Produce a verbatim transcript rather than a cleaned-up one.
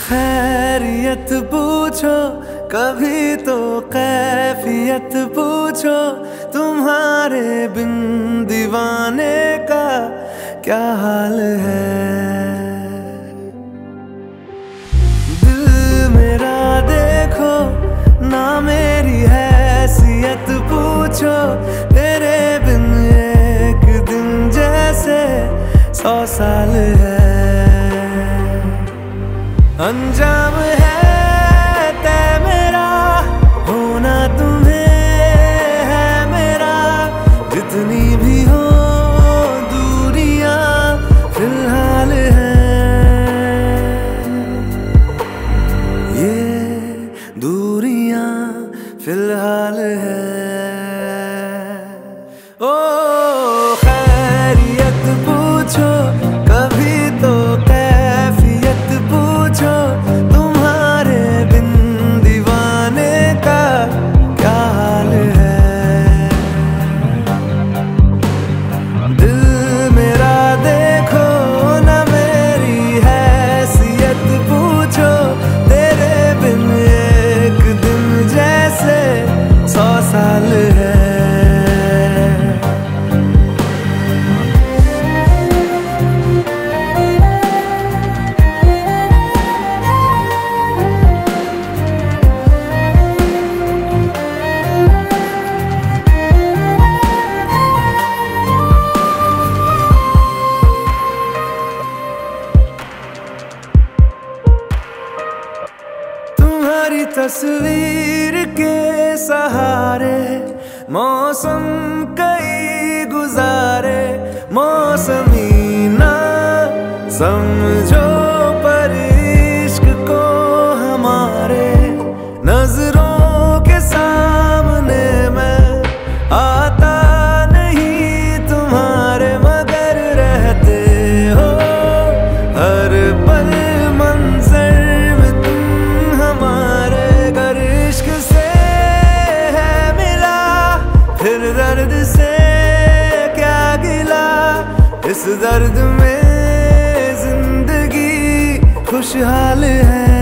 खैरियत पूछो कभी तो कैफियत पूछो, तुम्हारे बिन दीवाने का क्या हाल है। दिल मेरा देखो ना मेरी हैसियत पूछो, तेरे बिन एक दिन जैसे सौ साल है। अंजाम है तय मेरा, होना तुम्हें है मेरा, जितनी भी हो दूरियां फिलहाल हैं। ये दूरियां फिलहाल हैं। ओ खैरियत पूछो कभी तो कैफियत पूछो, तुम्हारे बिन दीवाने का क्या हाल है। दिल मेरा देखो ना मेरी हैसियत पूछो, तेरे बिन एक दिन जैसे सौ साल है। तुम्हारी तस्वीर के सहारे मौसम कई गुजारे, मौसमी ना समझो पर इश्क को हमारे, नजरों के सामने मैं आता नहीं तुम्हारे, मगर रहते हो हर पल मंजर में तुम हमारे। गर इश्क से है मिला फिर दर्द से क्या गिला, इस दर्द में जिंदगी खुशहाल है।